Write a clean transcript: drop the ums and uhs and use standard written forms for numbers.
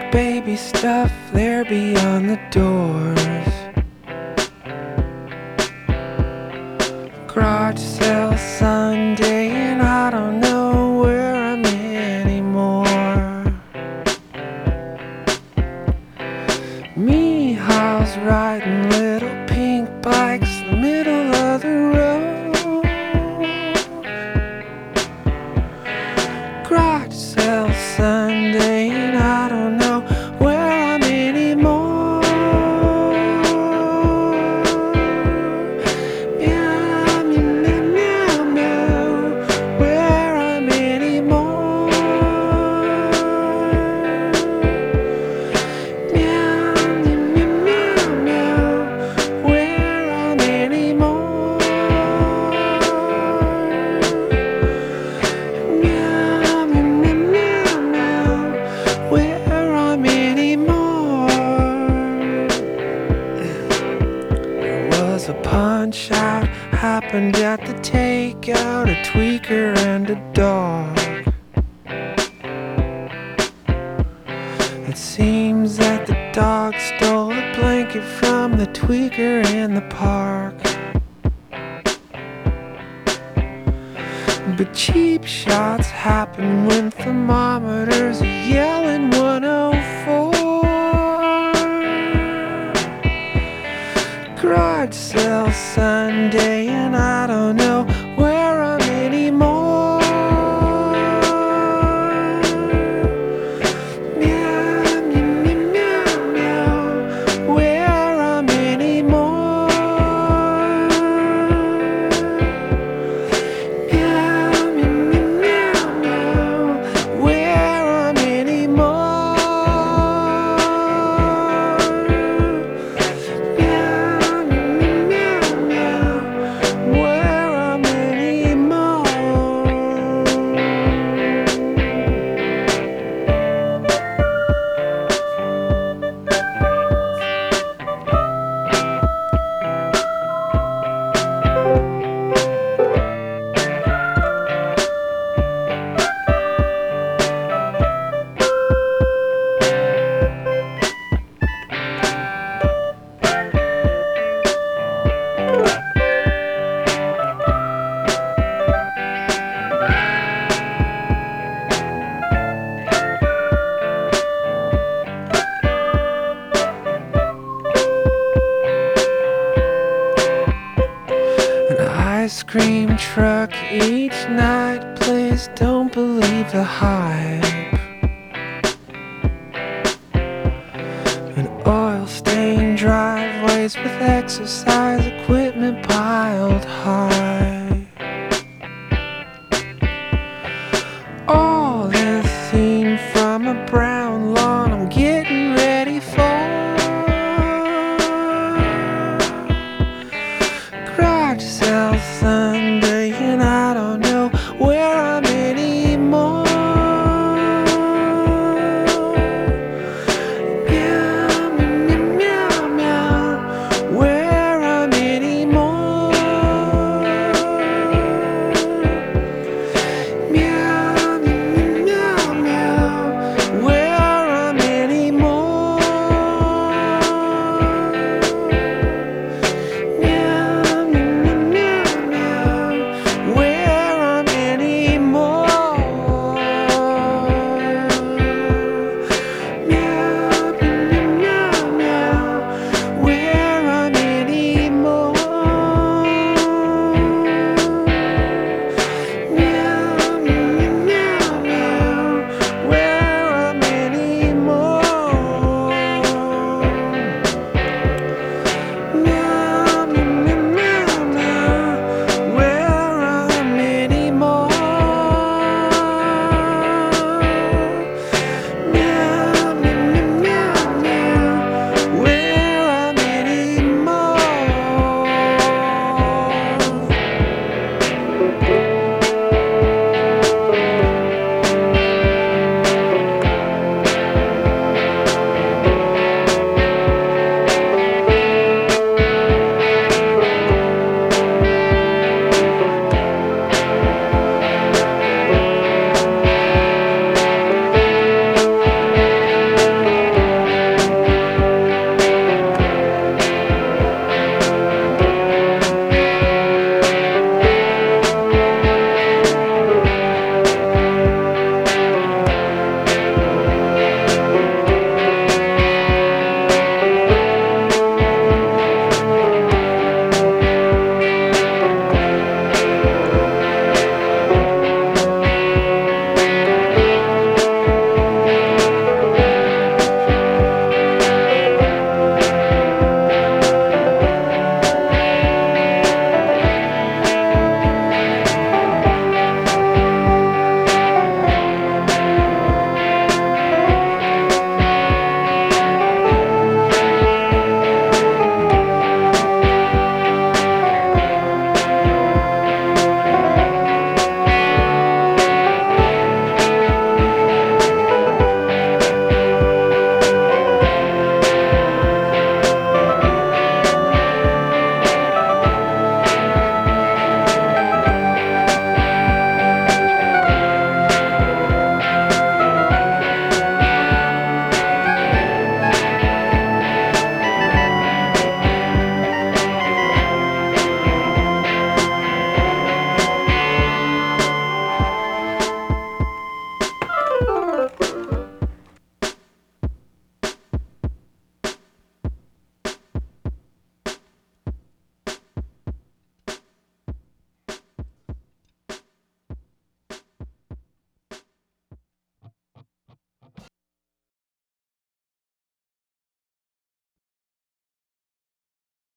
baby stuff there beyond the doors. Garage sale Sunday and I don't know where I'm anymore. Mihal's riding little pink bikes in the middle of the road. Garage sale Sunday and I don't know where I'm anymore. Meow, meow, meow, meow, where I'm anymore. Meow, meow, meow, meow, where I'm anymore. Meow, meow, meow, meow, where I'm anymore. There was a punch out, happened at the takeout, a tweaker and a dog. It seems that the dog stole a blanket from the tweaker in the park. But cheap shots happen when thermometers are yelling 104. Garage sale Sunday and I don't know where I'm anymore. Meow, meow, meow, meow, where I'm anymore. Meow, meow, meow, meow, where I'm anymore. Meow, meow, meow, meow, where I'm anymore. An ice cream truck each night, please don't believe the hype. And oil-stained driveways with exercise equipment piled high.